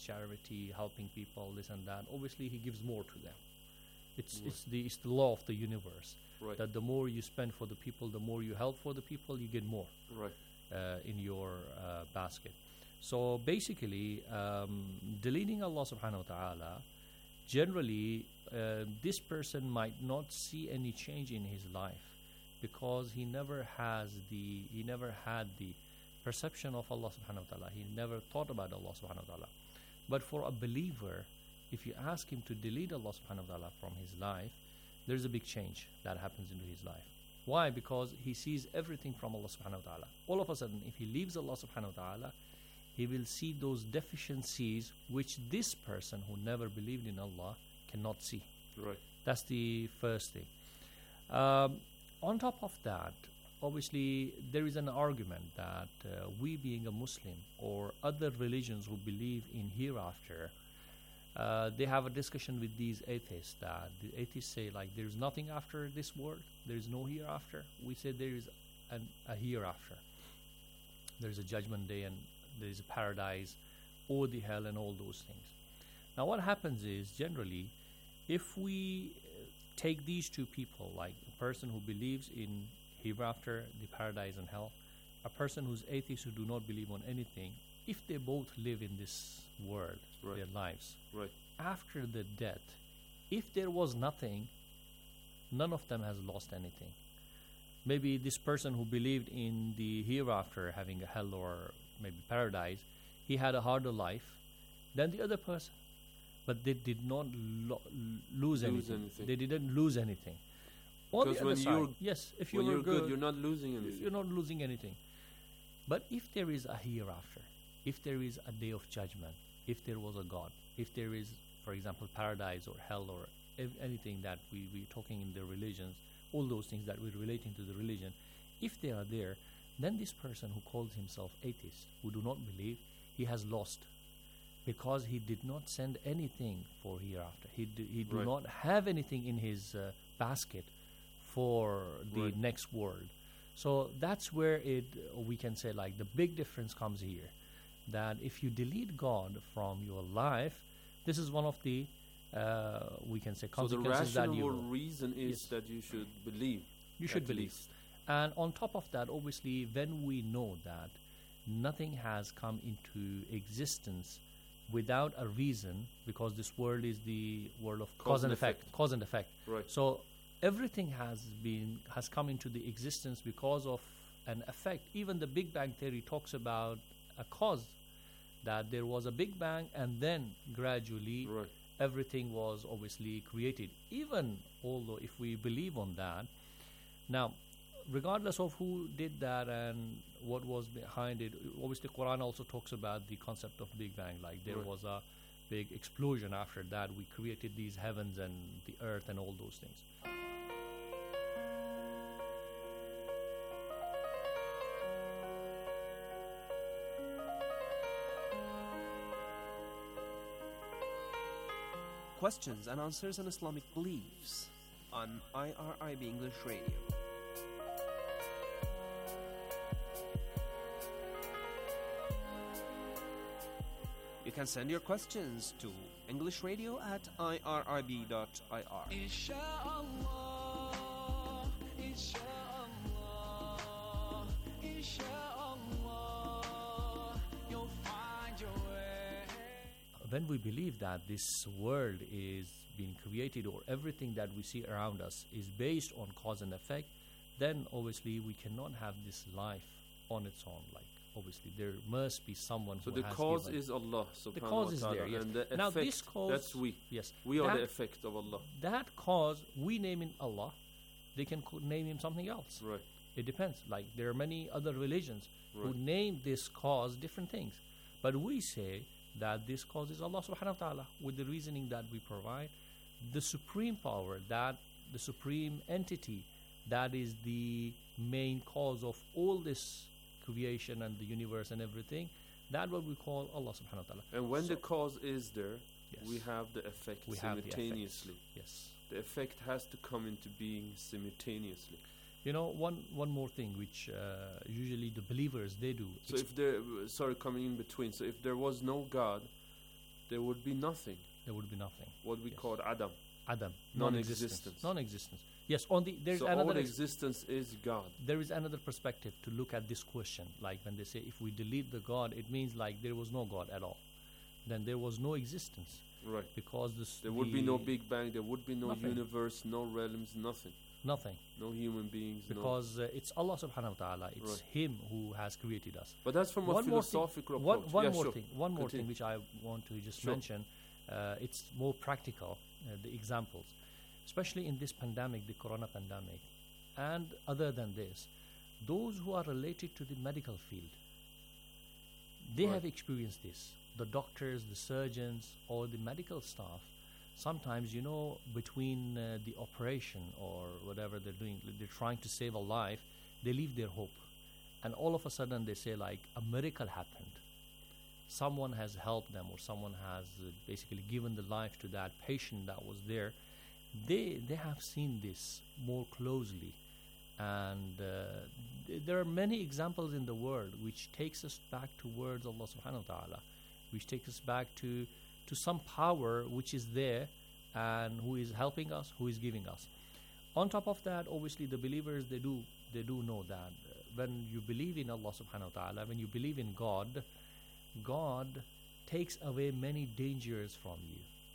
charity, helping people, this and that, obviously he gives more to them. It's the law of the universe. Right. That the more you spend for the people, the more you help for the people, you get more Right. in your basket. So basically, deleting Allah subhanahu wa ta'ala, generally, this person might not see any change in his life because he never had the perception of Allah subhanahu wa ta'ala. He never thought about Allah subhanahu wa ta'ala. But for a believer, if you ask him to delete Allah subhanahu wa ta'ala from his life, there's a big change that happens into his life. Why? Because he sees everything from Allah subhanahu wa ta'ala. All of a sudden, if he leaves Allah subhanahu wa ta'ala, he will see those deficiencies which this person who never believed in Allah cannot see. Right. That's the first thing. On top of that, obviously, there is an argument that we being a Muslim or other religions who believe in hereafter, they have a discussion with these atheists that the atheists say like there is nothing after this world, there is no hereafter. We say there is a hereafter. There is a judgment day and there is a paradise or the hell and all those things. Now what happens is generally if we take these two people, like a person who believes in hereafter, the paradise and hell, a person who's atheist who do not believe on anything, if they both live in this world, Right. their lives, Right. after the death, if there was nothing, none of them has lost anything. Maybe this person who believed in the hereafter, having a hell or maybe paradise, he had a harder life than the other person, but they did not lose anything. They didn't lose anything. On Because the when other you're side, yes, if you when were you're good, you're not losing anything. you're not losing anything. But if there is a hereafter, if there is a day of judgment, if there was a God, if there is, for example, paradise or hell or anything that we're talking in the religions, all those things that we're relating to the religion, if they are there, then this person who calls himself atheist, who do not believe, he has lost. Because he did not send anything for hereafter. He do Right. not have anything in his basket for the Right. next world. So that's where we can say like the big difference comes here, that if you delete God from your life, this is one of the we can say So the consequences that rational you reason is Yes. that you should believe. you should at believe. least. And on top of that, obviously, when we know that nothing has come into existence without a reason, because this world is the world of cause and effect. Cause and effect. Right. So everything has come into the existence because of an effect. Even the Big Bang theory talks about a cause, that there was a Big Bang and then gradually Right. everything was obviously created. Even although if we believe on that, now regardless of who did that and what was behind it, obviously Quran also talks about the concept of Big Bang, like there Right. was a big explosion. After that we created these heavens and the earth and all those things. Questions and answers on Islamic beliefs on IRIB English Radio. You can send your questions to englishradio@irib.ir. When we believe that this world is being created or everything that we see around us is based on cause and effect, then obviously we cannot have this life on its own. Like obviously there must be someone So who the has cause given. is Allah subhanahu The cause wa is ta'ala. there, yes. And the Now effect, this cause, that's we. yes, We are that, the effect of Allah. that cause we name in Allah. They can name him something else. Right. It depends. Like there are many other religions who Right. name this cause different things, but we say that this cause is Allah subhanahu wa ta'ala with the reasoning that we provide. The supreme power, that the supreme entity, that is the main cause of all this creation and the universe and everything, that what we call Allah subhanahu wa ta'ala. And when So- the cause is there, Yes. we have the effect We have the effect. simultaneously. Yes. The effect has to come into being simultaneously. You know, one more thing which usually the believers they do. So if there, sorry, coming in between. So if there was no God, there would be nothing. There would be nothing. What we Yes. call Adam. Adam, Non-existence. Non-existence. Yes. On the there's So another all existence is God. there is another perspective to look at this question. Like when they say if we delete the God, it means like there was no God at all. Then there was no existence Right. because There would be no the- Big Bang. There would be no Nothing. universe, no realms, nothing. nothing No human beings. No. because it's Allah Subhanahu wa Taala. It's Right. Him who has created us. But that's from a One more thing- philosophical One, approach. one Yeah, more sure. thing. One more Continue. thing which I want to just Sure. mention. It's more practical. The examples, especially in this pandemic, the Corona pandemic, and other than this, those who are related to the medical field, they Right. have experienced this. The doctors, the surgeons, or the medical staff. Sometimes, between the operation or whatever they're doing, they're trying to save a life, they leave their hope. And all of a sudden they say like a miracle happened. Someone has helped them or someone has basically given the life to that patient that was there. They have seen this more closely. And there are many examples in the world which takes us back towards Allah subhanahu wa ta'ala, which takes us back to some power which is there and who is helping us, who is giving us. On top of that, obviously the believers, they do know that when you believe in Allah subhanahu wa ta'ala, when you believe in God, God takes away many dangers from you.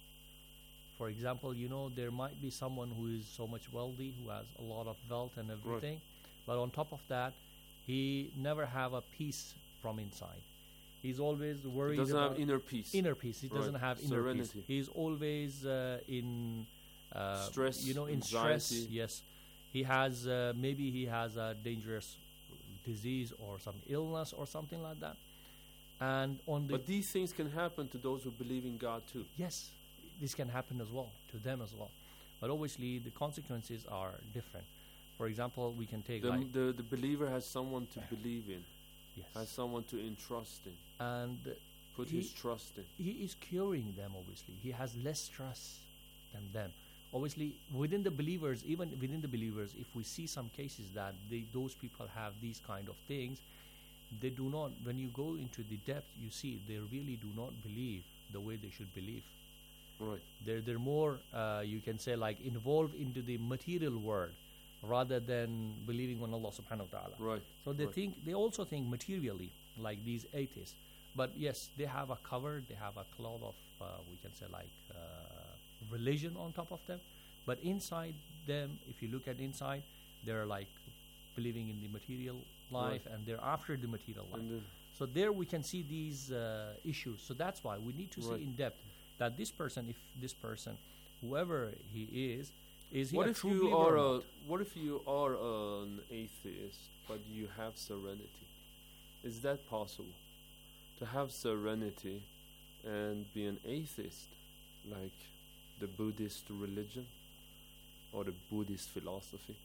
For example, there might be someone who is so much wealthy, who has a lot of wealth and everything, but on top of that, he never have a peace from inside. He's always worried He doesn't about have inner peace. inner peace. He doesn't Right. have inner Serenity. peace. He's always in Stress, in stress. anxiety. Yes, he has maybe he has a dangerous disease or some illness or something like that. And on the But these things can happen to those who believe in God too. yes, this can happen as well to them as well. But obviously the consequences are different. For example, we can take like The believer has someone to believe in, has yes, someone to entrust in, and put He- his trust in. he is curing them. Obviously, he has less stress than them. Obviously, within the believers, even within the believers, if we see some cases that those people have these kind of things, they do not. When you go into the depth, you see they really do not believe the way they should believe. Right. They're more you can say like involved into the material world rather than believing on Allah Subhanahu wa Taala. Right. So Right. they also think materially like these atheists. But yes, they have a cover, they have a cloud of we can say like religion on top of them. But inside them, if you look at inside, they're like believing in the material life and they're after the material life. And then, So there we can see these issues. So that's why we need to Right. see in depth that this person, if this person, whoever he is he what a if true you believer are or not? what if you are an atheist but you have serenity? Is that possible? To have serenity and be an atheist, like the Buddhist religion or the Buddhist philosophy?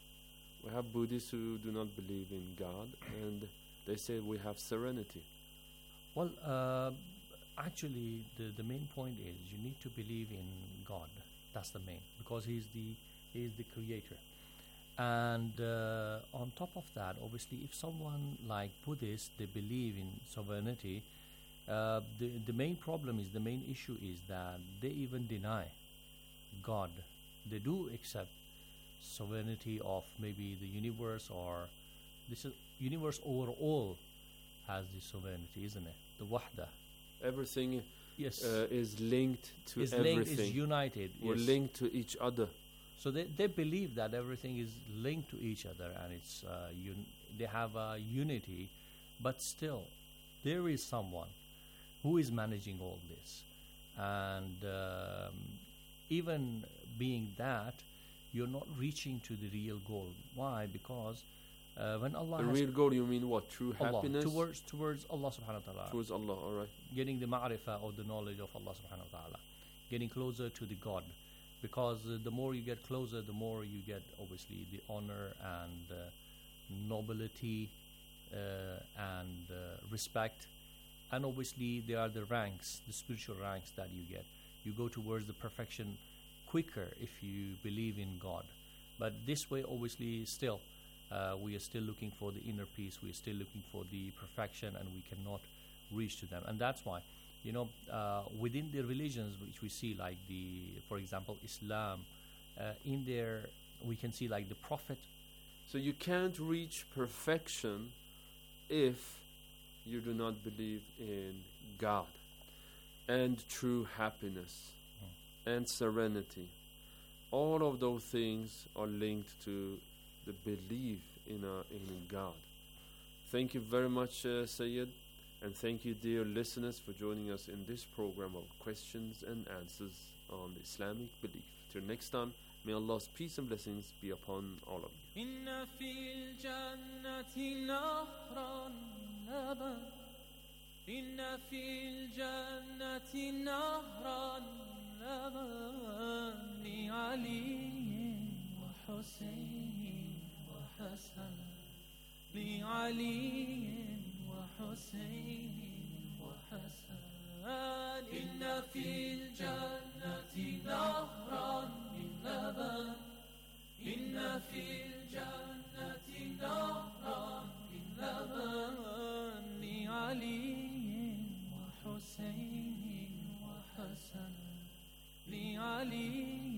We have Buddhists who do not believe in God, and they say we have serenity. Well, actually, the main point is you need to believe in God. That's the main, because He is the creator. And on top of that, obviously, if someone like Buddhists, they believe in sovereignty, the main problem is, the main issue is that they even deny God. They do accept sovereignty of maybe the universe, or this is universe overall has the sovereignty, isn't it? The wahda. Everything Yes. is linked to is everything. linked, is united. We're Yes. linked to each other. So they believe that everything is linked to each other, and it's they have a unity, but still there is someone who is managing all this, and even being that, you're not reaching to the real goal. Why? Because when Allah The has real goal, you mean what? True Allah, happiness? towards Allah subhanahu wa ta'ala, Towards Allah, alright. getting the ma'rifah or the knowledge of Allah subhanahu wa ta'ala, getting closer to the God, because the more you get closer, the more you get obviously the honor and nobility and respect, and obviously there are the ranks, the spiritual ranks that you get. You go towards the perfection quicker if you believe in God. But this way, obviously, still we are still looking for the inner peace, we are still looking for the perfection, and we cannot reach to them. And that's why Within the religions which we see, like for example, Islam, in there we can see like the Prophet. So you can't reach perfection if you do not believe in God and true happiness and serenity. All of those things are linked to the belief in God. Thank you very much, Sayyid, and thank you, dear listeners, for joining us in this program of questions and answers on Islamic belief. Till next time, may Allah's peace and blessings be upon all of you. إن في الجنة نهرا لبن لعلي وحسين وحسن لعلي وحسين وحسن إن في الجنة نهرا من لبن إن في الجنة نهرا من لبن لعلي وحسين وحسن لعلي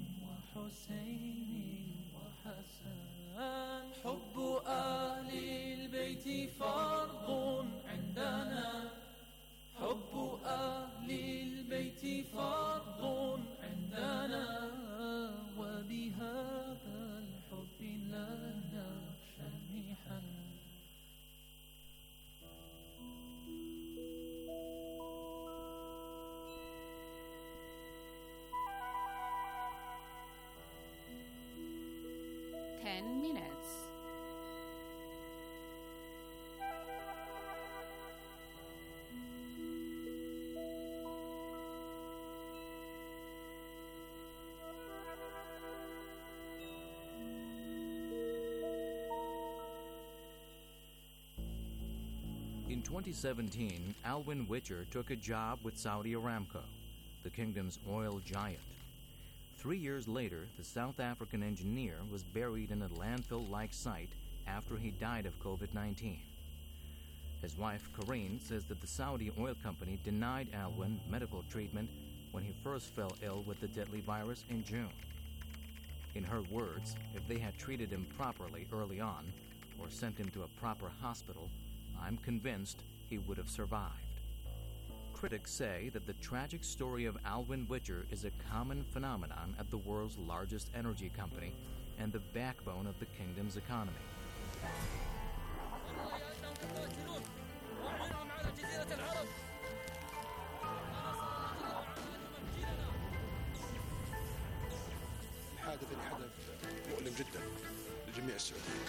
وحسين وحسن حب أهل البيت فرض عندنا حب أهل البيت فرض عندنا وبهذا الحب لا نخشى المحن 10 minutes. In 2017, Alwyn Witcher took a job with Saudi Aramco, the kingdom's oil giant. 3 years later, the South African engineer was buried in a landfill-like site after he died of COVID-19. His wife, Corinne, says that the Saudi oil company denied Alwyn medical treatment when he first fell ill with the deadly virus in June. In her words, if they had treated him properly early on, or sent him to a proper hospital, I'm convinced he would have survived. Critics say that the tragic story of Alwyn Witcher is a common phenomenon at the world's largest energy company and the backbone of the kingdom's economy. الحادث اللي حدث مؤلم جدا لجميع السعوديين.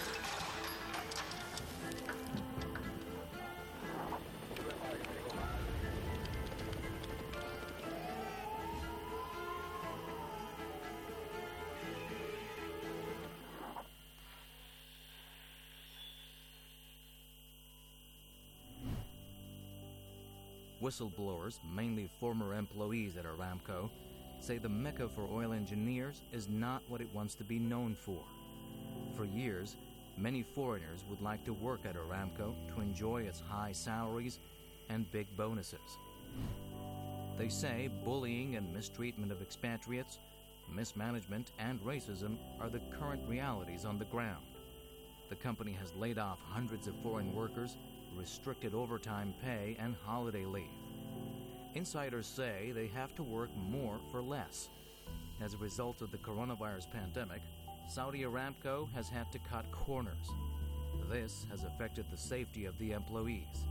Whistleblowers, mainly former employees at Aramco, say the Mecca for oil engineers is not what it wants to be known for. For years, many foreigners would like to work at Aramco to enjoy its high salaries and big bonuses. They say bullying and mistreatment of expatriates, mismanagement, and racism are the current realities on the ground. The company has laid off hundreds of foreign workers, restricted overtime pay, and holiday leave. Insiders say they have to work more for less. As a result of the coronavirus pandemic, Saudi Aramco has had to cut corners. This has affected the safety of the employees.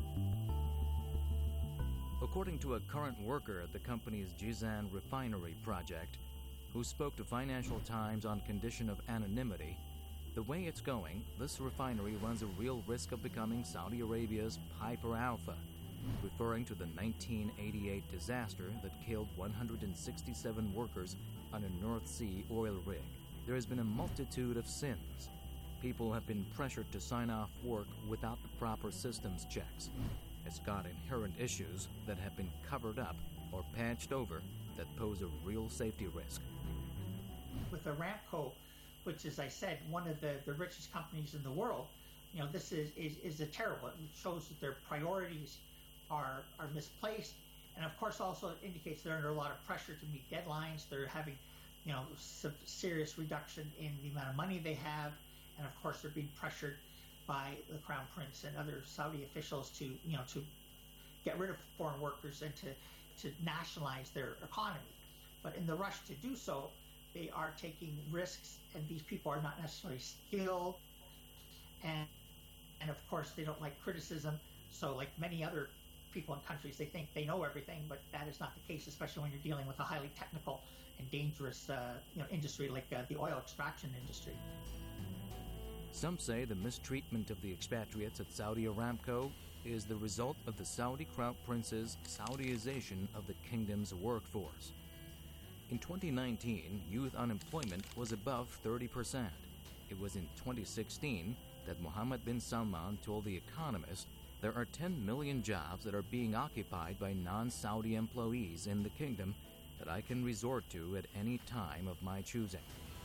According to a current worker at the company's Jizan refinery project, who spoke to Financial Times on condition of anonymity, the way it's going, this refinery runs a real risk of becoming Saudi Arabia's Piper Alpha, referring to the 1988 disaster that killed 167 workers on a North Sea oil rig. There has been a multitude of sins. People have been pressured to sign off work without the proper systems checks. It's got inherent issues that have been covered up or patched over that pose a real safety risk. With Aramco, which, as I said, one of the richest companies in the world, this is a terrible. It shows that their priorities are misplaced, And of course, also it indicates they're under a lot of pressure to meet deadlines. They're having, serious reduction in the amount of money they have, and of course, they're being pressured by the Crown Prince and other Saudi officials to get rid of foreign workers and to nationalize their economy. But in the rush to do so, they are taking risks, and these people are not necessarily skilled, and of course, they don't like criticism. So like many other people in countries, they think they know everything, but that is not the case, especially when you're dealing with a highly technical and dangerous industry like the oil extraction industry. Some say the mistreatment of the expatriates at Saudi Aramco is the result of the Saudi Crown Prince's Saudization of the kingdom's workforce. In 2019, youth unemployment was above 30%. It was in 2016 that Mohammed bin Salman told The Economist there are 10 million jobs that are being occupied by non-Saudi employees in the kingdom that I can resort to at any time of my choosing.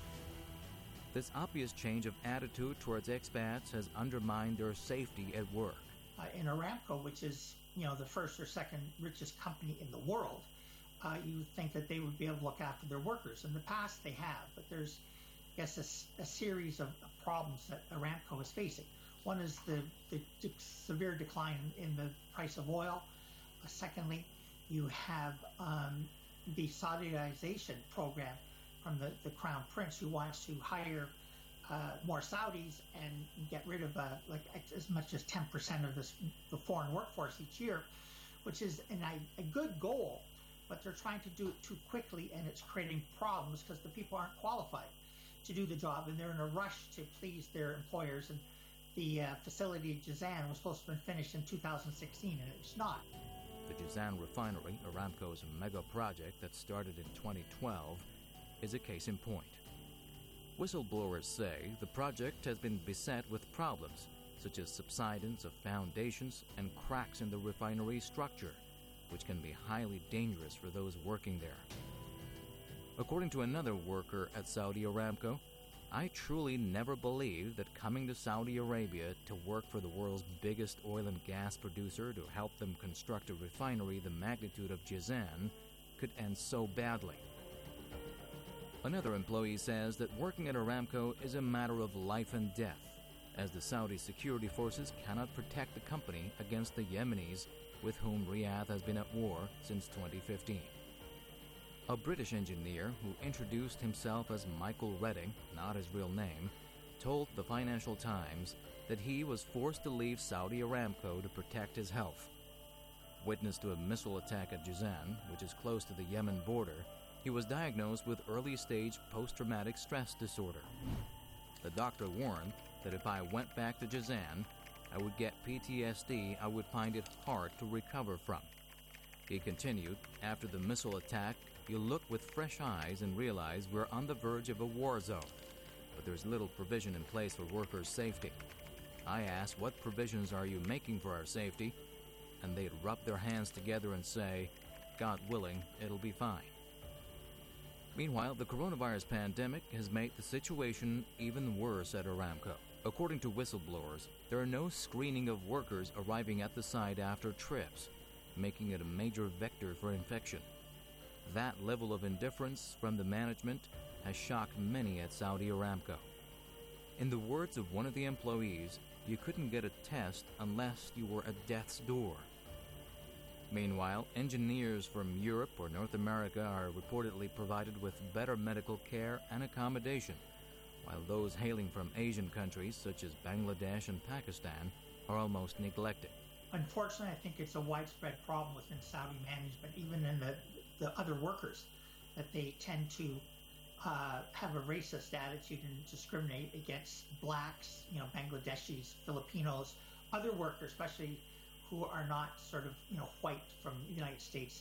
This obvious change of attitude towards expats has undermined their safety at work. In Aramco, which is the first or second richest company in the world, you would think that they would be able to look after their workers. In the past, they have, but there's, I guess, a series of problems that Aramco is facing. One is the severe decline in the price of oil. Secondly, you have the Saudization program from the Crown Prince, who wants to hire more Saudis and get rid of as much as 10% of the foreign workforce each year, which is a good goal, but they're trying to do it too quickly, and it's creating problems because the people aren't qualified to do the job, and they're in a rush to please their employers. And the facility at Jazan was supposed to have been finished in 2016, and it's not. The Jazan refinery, Aramco's mega project that started in 2012, is a case in point. Whistleblowers say the project has been beset with problems, such as subsidence of foundations and cracks in the refinery structure, which can be highly dangerous for those working there. According to another worker at Saudi Aramco, I truly never believed that coming to Saudi Arabia to work for the world's biggest oil and gas producer to help them construct a refinery the magnitude of Jazan could end so badly. Another employee says that working at Aramco is a matter of life and death, as the Saudi security forces cannot protect the company against the Yemenis with whom Riyadh has been at war since 2015. A British engineer who introduced himself as Michael Redding, not his real name, told the Financial Times that he was forced to leave Saudi Aramco to protect his health. Witness to a missile attack at Jazan, which is close to the Yemen border, he was diagnosed with early-stage post-traumatic stress disorder. The doctor warned that if I went back to Jazan, I would get PTSD I would find it hard to recover from. He continued, after the missile attack, you look with fresh eyes and realize we're on the verge of a war zone, but there's little provision in place for workers' safety. I asked, what provisions are you making for our safety? And they'd rub their hands together and say, God willing, it'll be fine. Meanwhile, the coronavirus pandemic has made the situation even worse at Aramco. According to whistleblowers, there are no screening of workers arriving at the site after trips, making it a major vector for infection. That level of indifference from the management has shocked many at Saudi Aramco. In the words of one of the employees, you couldn't get a test unless you were at death's door. Meanwhile, engineers from Europe or North America are reportedly provided with better medical care and accommodation, while those hailing from Asian countries such as Bangladesh and Pakistan are almost neglected. Unfortunately, I think it's a widespread problem within Saudi management, even in the other workers, that they tend to have a racist attitude and discriminate against blacks, Bangladeshis, Filipinos, other workers, especially who are not sort of white from the United States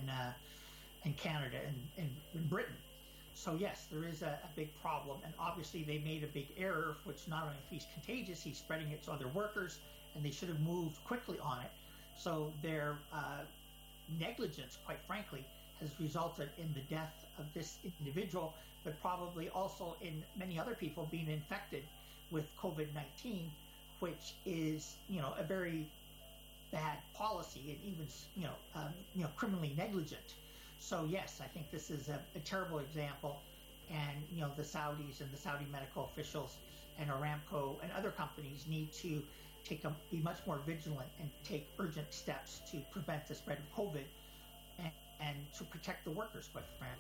and Canada and Britain. So yes, there is a big problem, and obviously they made a big error, which not only if he's contagious, he's spreading it to other workers, and they should have moved quickly on it. So their negligence, quite frankly, has resulted in the death of this individual, but probably also in many other people being infected with COVID-19, which is, a very bad policy and even criminally negligent. So yes, I think this is a terrible example, and the Saudis and the Saudi medical officials and Aramco and other companies need to be much more vigilant and take urgent steps to prevent the spread of COVID and to protect the workers, quite frankly.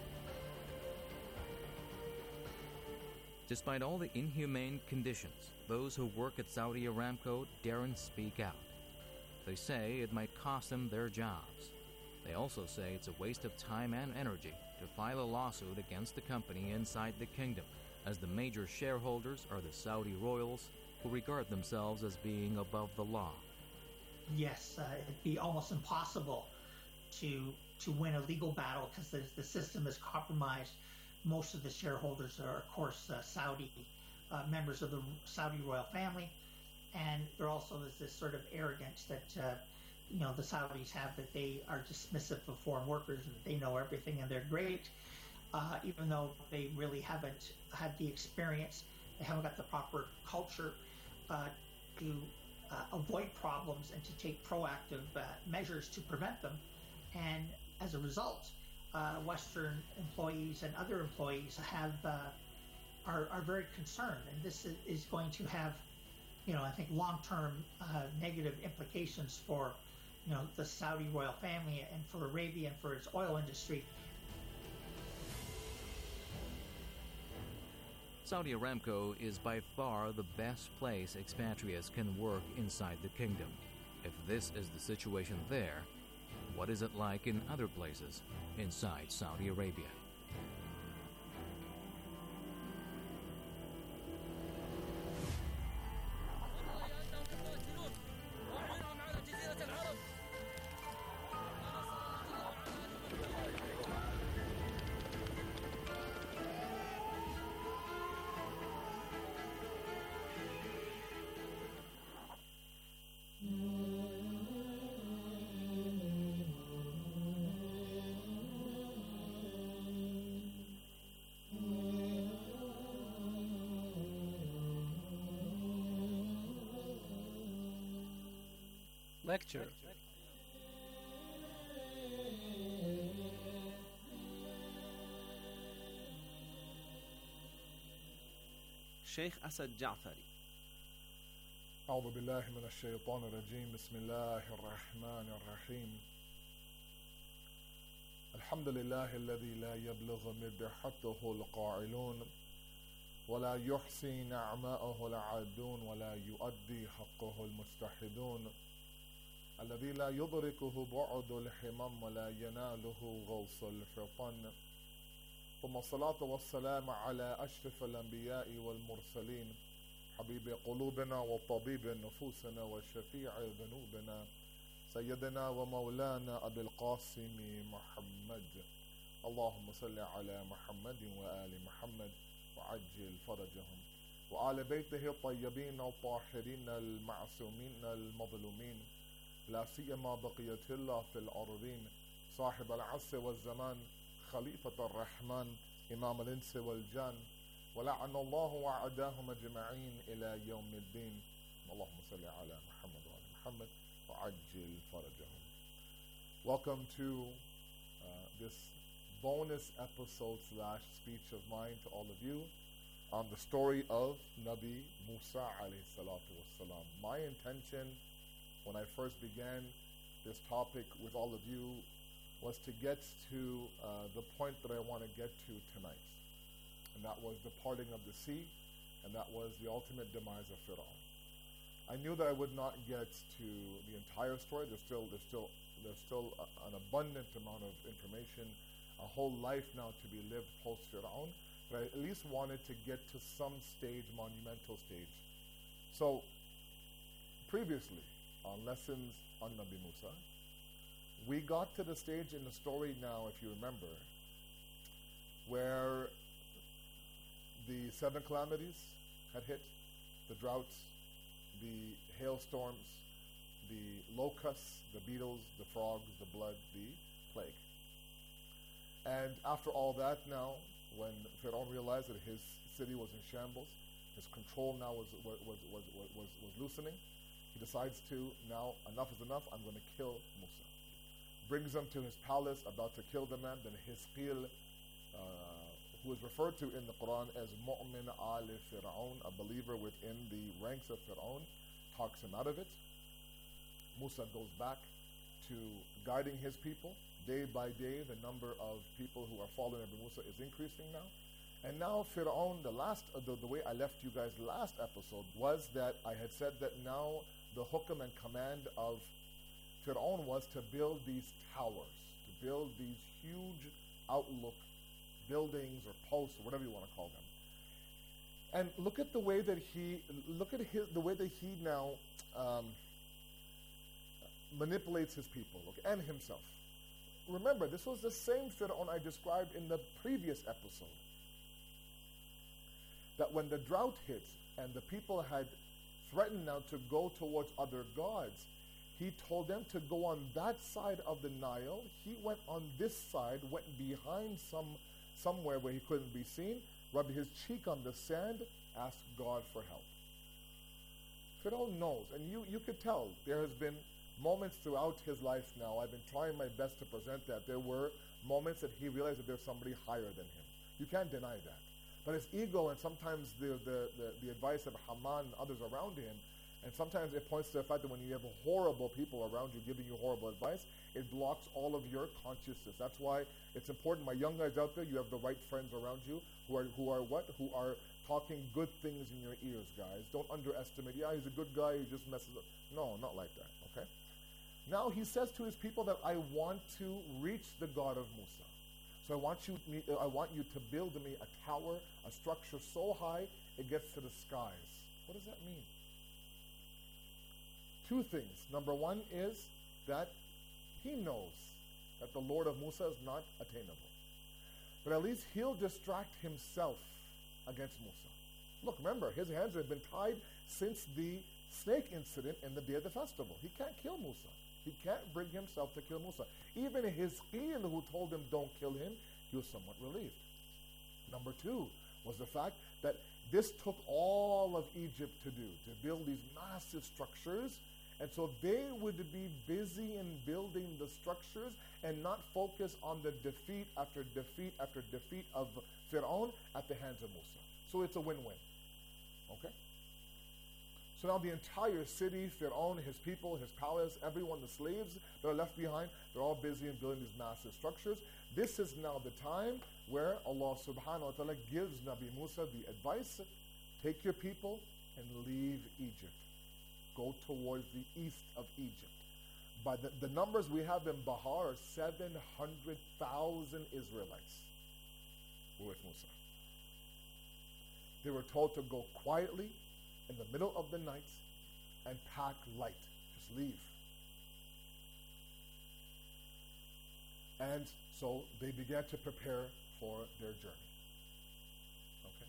Despite all the inhumane conditions, those who work at Saudi Aramco daren't speak out. They say it might cost them their jobs. They also say it's a waste of time and energy to file a lawsuit against the company inside the kingdom, as the major shareholders are the Saudi royals, who regard themselves as being above the law. Yes, it'd be almost impossible to win a legal battle because the system is compromised. Most of the shareholders are, of course, Saudi members of the Saudi royal family, and there also is this sort of arrogance that the Saudis have, that they are dismissive of foreign workers and they know everything and they're great, even though they really haven't had the experience, they haven't got the proper culture to avoid problems and to take proactive measures to prevent them. And as a result, Western employees and other employees are very concerned, and this is going to have, I think, long-term negative implications for, the Saudi royal family and for Arabia and for its oil industry. Saudi Aramco is by far the best place expatriates can work inside the kingdom. If this is the situation there, what is it like in other places inside Saudi Arabia? Lecture. Sheikh Asad Ja'fari. أعوذ بالله من الشيطان الرجيم بسم الله الرحمن الرحيم الحمد لله الذي لا يبلغ مدحته القائلون ولا يحصي نعماءه العادون ولا يؤدي حقه المستحدون الذي لا يدركه بعد الحمم ولا يناله غوص الفطن ثم الصلاة والسلام على أشرف الأنبياء والمرسلين حبيب قلوبنا وطبيب نفوسنا وشفيع ذنوبنا سيدنا ومولانا أبي القاسم محمد اللهم صل على محمد وآل محمد وعجل فرجهم وآل بيته الطيبين الطاهرين المعصومين المظلومين لا سيما بقية الله في الأرضين صاحب العصر والزمان خليفة الرحمن إمام الإنس والجان ولعن الله وعداهم أجمعين إلى يوم الدين اللهم صل على محمد وعلى محمد وعجل فرجهم. Welcome to this bonus episode / speech of mine to all of you on the story of Nabi Musa alayhi salatu wassalam. My intention when I first began this topic with all of you was to get to the point that I want to get to tonight. And that was the parting of the sea, and that was the ultimate demise of Fir'aun. I knew that I would not get to the entire story. There's still an abundant amount of information, a whole life now to be lived post Fir'aun, but I at least wanted to get to some stage, monumental stage. So, previously, on lessons on Nabi Musa, we got to the stage in the story now, if you remember, where the 7 calamities had hit, the droughts, the hailstorms, the locusts, the beetles, the frogs, the blood, the plague. And after all that now, when Pharaoh realized that his city was in shambles, his control now was loosening, He decides to, now enough is enough, I'm going to kill Musa. Brings him to his palace, about to kill the man. Then Hizqil, who is referred to in the Quran as Mu'min al Fir'aun, a believer within the ranks of Fir'aun, talks him out of it. Musa goes back to guiding his people. Day by day, the number of people who are following Nabi Musa is increasing now. And now Fir'aun, the way I left you guys last episode was that I had said that now the hukam and command of Fir'aun was to build these towers, to build these huge outlook buildings or posts or whatever you want to call them. And look at the way that he now manipulates his people and himself. Remember, this was the same Fir'aun I described in the previous episode. That when the drought hit and the people had threatened now to go towards other gods, he told them to go on that side of the Nile. He went on this side, went behind somewhere where he couldn't be seen, rubbed his cheek on the sand, asked God for help. Fir'aun knows, and you could tell there has been moments throughout his life now. I've been trying my best to present that. There were moments that he realized that there's somebody higher than him. You can't deny that. But his ego and sometimes the advice of Haman and others around him, and sometimes it points to the fact that when you have horrible people around you giving you horrible advice, it blocks all of your consciousness. That's why it's important, my young guys out there, you have the right friends around you who are talking good things in your ears, guys. Don't underestimate, he's a good guy, he just messes up. No, not like that, okay? Now he says to his people that I want to reach the God of Musa. So I want you to build me a tower, a structure so high it gets to the skies. What does that mean? Two things. Number one is that he knows that the Lord of Musa is not attainable. But at least he'll distract himself against Musa. Look, remember, his hands have been tied since the snake incident in the day of the festival. He can't kill Musa. He can't bring himself to kill Musa. Even Hizqil, who told him don't kill him, he was somewhat relieved. Number two was the fact that this took all of Egypt to do, to build these massive structures. And so they would be busy in building the structures and not focus on the defeat after defeat after defeat of Fir'aun at the hands of Musa. So it's a win-win. Okay? So now the entire city, Fir'aun, his people, his palace, everyone, the slaves that are left behind, they're all busy in building these massive structures. This is now the time where Allah subhanahu wa ta'ala gives Nabi Musa the advice, take your people and leave Egypt. Go towards the east of Egypt. By the numbers we have in Bahar are 700,000 Israelites were with Musa. They were told to go quietly in the middle of the night and pack light. Just leave. And so they began to prepare for their journey. Okay?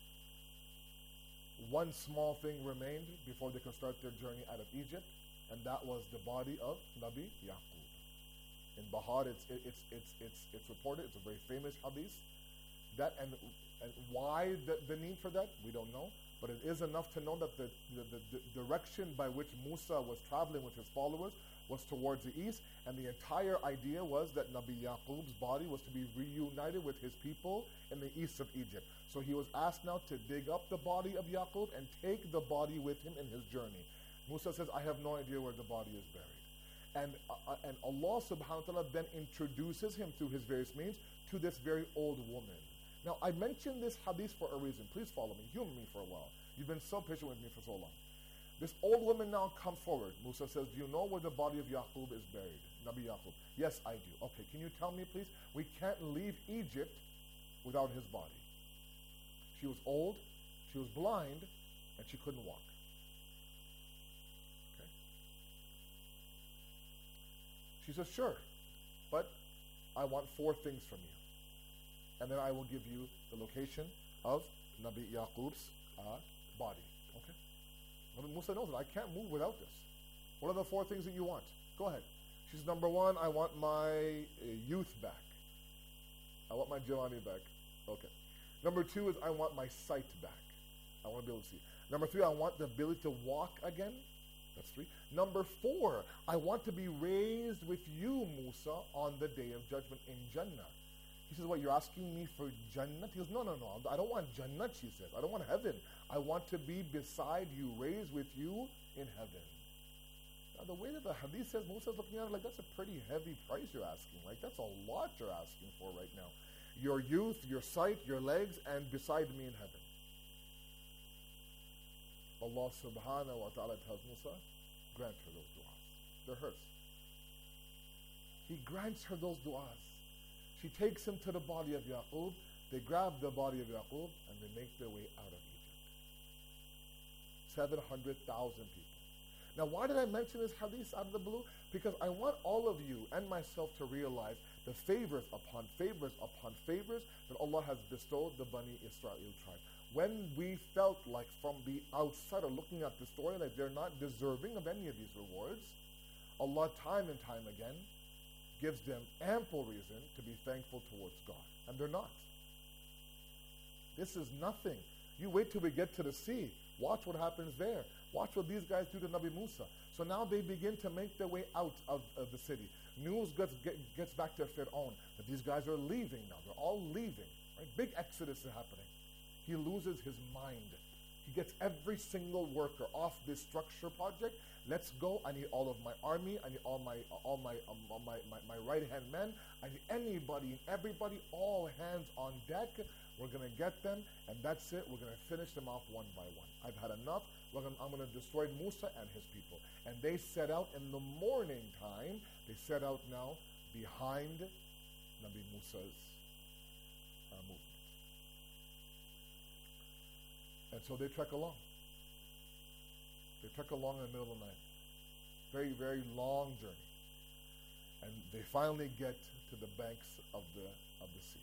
One small thing remained before they could start their journey out of Egypt, and that was the body of Nabi Yaqub. In Bahar, it's reported, it's a very famous hadith. That and why the need for that, we don't know. But it is enough to know that the direction by which Musa was traveling with his followers was towards the east, and the entire idea was that Nabi Yaqub's body was to be reunited with his people in the east of Egypt. So he was asked now to dig up the body of Yaqub and take the body with him in his journey. Musa says, I have no idea where the body is buried. And Allah subhanahu wa ta'ala then introduces him through his various means to this very old woman. Now, I mentioned this hadith for a reason. Please follow me. Humor me for a while. You've been so patient with me for so long. This old woman now comes forward. Musa says, do you know where the body of Yaqub is buried? Nabi Yaqub. Yes, I do. Okay, can you tell me, please? We can't leave Egypt without his body. She was old, she was blind, and she couldn't walk. Okay? She says, sure, but I want 4 things from you. And then I will give you the location of Nabi Yaqub's body. Okay? Nabi Musa knows that I can't move without this. What are the 4 things that you want? Go ahead. She says, number 1, I want my youth back. I want my Jawani back. Okay. Number 2 is I want my sight back. I want to be able to see. Number 3, I want the ability to walk again. That's 3. Number 4, I want to be raised with you, Musa, on the day of judgment in Jannah. He says, what, you're asking me for Jannah? He goes, no, I don't want Jannah, she says. I don't want heaven. I want to be beside you, raised with you in heaven. Now, the way that the hadith says, Musa's looking at it like, that's a pretty heavy price you're asking. Like, that's a lot you're asking for right now. Your youth, your sight, your legs, and beside me in heaven. Allah subhanahu wa ta'ala tells Musa, grant her those du'as. They're hers. He grants her those du'as. She takes him to the body of Yaqub. They grab the body of Yaqub and they make their way out of Egypt. 700,000 people. Now, why did I mention this hadith out of the blue? Because I want all of you and myself to realize the favors upon favors upon favors that Allah has bestowed the Bani Israel tribe. When we felt like from the outsider looking at the story that they're not deserving of any of these rewards, Allah time and time again gives them ample reason to be thankful towards God. And they're not. This is nothing. You wait till we get to the sea. Watch what happens there. Watch what these guys do to Nabi Musa. So now they begin to make their way out of the city. News gets back to Fir'aun that these guys are leaving now. They're all leaving. Right? Big exodus is happening. He loses his mind. He gets every single worker off this structure project. Let's go. I need all of my army. I need all my right-hand men. I need anybody and everybody, all hands on deck. We're going to get them, and that's it. We're going to finish them off one by one. I've had enough. I'm going to destroy Musa and his people. And they set out in the morning time. They set out now behind Nabi Musa's movement. And so they trek along. They trek along in the middle of the night. Very, very long journey. And they finally get to the banks of the sea.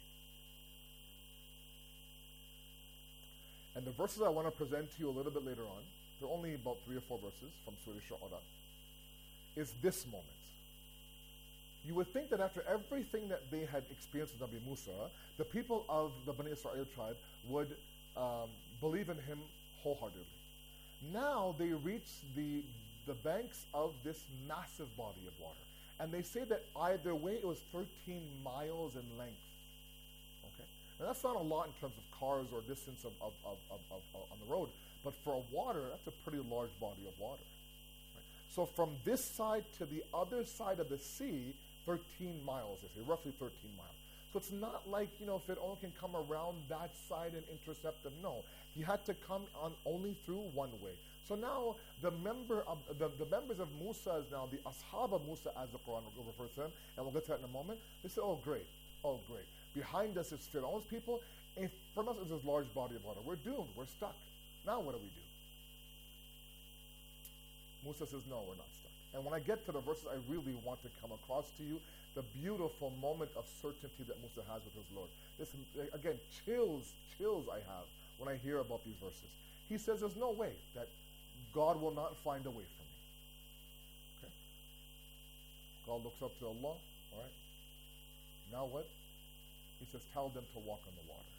And the verses I want to present to you a little bit later on, they're only about 3 or 4 verses from Surah Shu'ara, is this moment. You would think that after everything that they had experienced with Nabi Musa, the people of the Bani Israel tribe would believe in him wholeheartedly. Now they reach the banks of this massive body of water. And they say that either way it was 13 miles in length. Okay? Now that's not a lot in terms of cars or distance on the road, but for a water, that's a pretty large body of water. Right? So from this side to the other side of the sea, 13 miles, they say, roughly 13 miles. So it's not like, Fir'aun can come around that side and intercept them. No, he had to come on only through one way. So now the members of Musa is now the Ashab of Musa, as the Quran refers to them, and we'll get to that in a moment. They say, oh great. Behind us is Fir'aun's people. In front of us is this large body of water. We're doomed. We're stuck. Now what do we do? Musa says, no, we're not stuck. And when I get to the verses, I really want to come across to you the beautiful moment of certainty that Musa has with his Lord. This, again, chills I have when I hear about these verses. He says there's no way that God will not find a way for me. Okay? God looks up to Allah, all right? Now what? He says, tell them to walk on the water.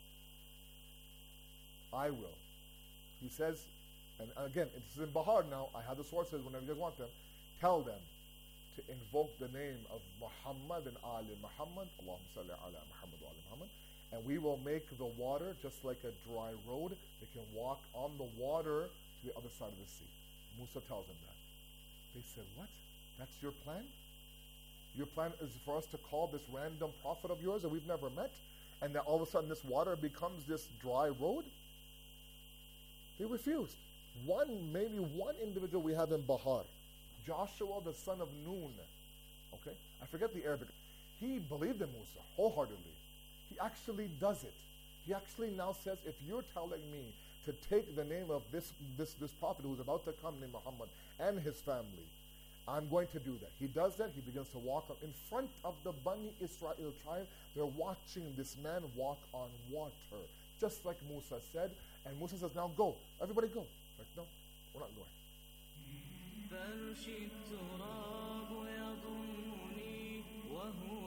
I will. He says, and again, it's in Bahar now. I have the sources whenever you guys want them. Tell them to invoke the name of Muhammad and Ali Muhammad. Allahumma salli ala Muhammad wa ali Muhammad. And we will make the water just like a dry road. They can walk on the water to the other side of the sea. Musa tells them that. They said, what? That's your plan? Your plan is for us to call this random prophet of yours that we've never met, and that all of a sudden this water becomes this dry road? They refused. Maybe one individual we have in Bahar, Joshua the son of Nun. Okay? I forget the Arabic. He believed in Musa wholeheartedly. He actually does it. He actually now says, if you're telling me to take the name of this prophet who's about to come, named Muhammad, and his family, I'm going to do that. He does that. He begins to walk up in front of the Bani Israel tribe. They're watching this man walk on water, just like Musa said. And Musa says, now go. Everybody go. Like, no, we're not going. فرشي التراب يضمني وهو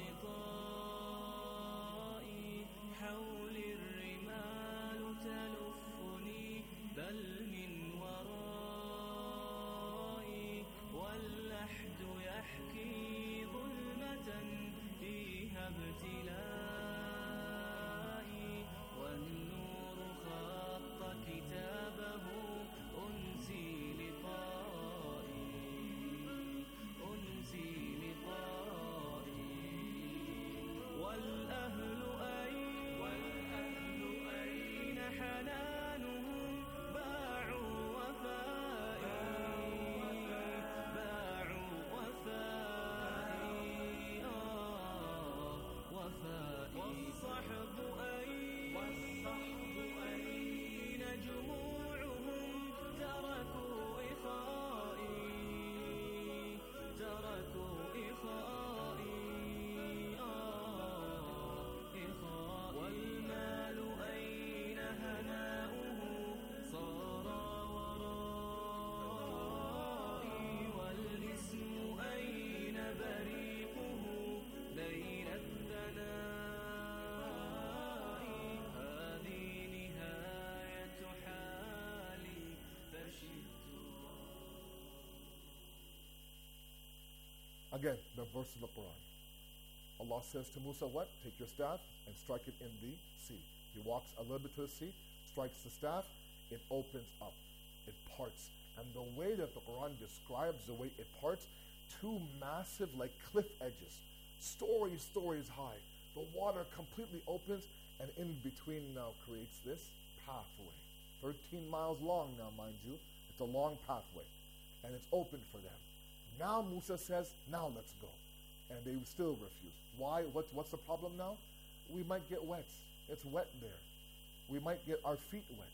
غطائي حولي الرمال تلفني بل من ورائي Again, the verse of the Quran. Allah says to Musa, what? Take your staff and strike it in the sea. He walks a little bit to the sea, strikes the staff, it opens up, it parts. And the way that the Quran describes the way it parts, two massive like cliff edges, stories high. The water completely opens, and in between now creates this pathway. 13 miles long now, mind you. It's a long pathway. And it's open for them. Now Musa says, now let's go. And they still refuse. Why? What's the problem now? We might get wet. It's wet there. We might get our feet wet.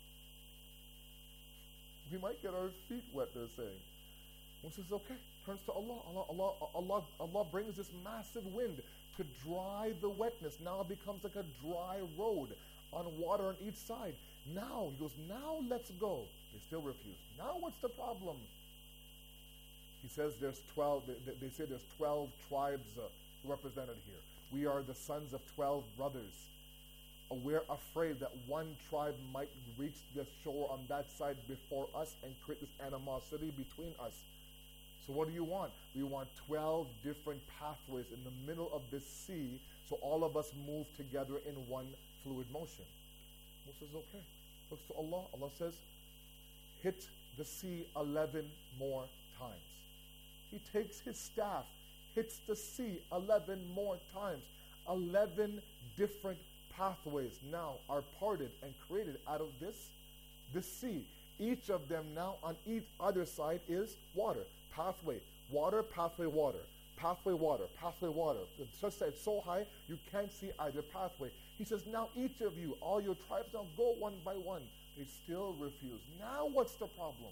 We might get our feet wet, they're saying. Musa says, okay, turns to Allah. Allah brings this massive wind to dry the wetness. Now it becomes like a dry road on water on each side. Now, he goes, now let's go. They still refuse. Now what's the problem? He says there's 12, they say there's 12 tribes represented here. We are the sons of 12 brothers. We're afraid that one tribe might reach the shore on that side before us and create this animosity between us. So what do you want? We want 12 different pathways in the middle of this sea so all of us move together in one fluid motion. Musa says, okay. Looks to Allah. Allah says, hit the sea 11 more times. He takes his staff, hits the sea 11 more times. 11 different pathways now are parted and created out of this sea. Each of them now on each other side is water. Pathway, water, pathway, water. Pathway, water, pathway, water. It's so high you can't see either pathway. He says, now each of you, all your tribes, now go one by one. They still refuse. Now what's the problem?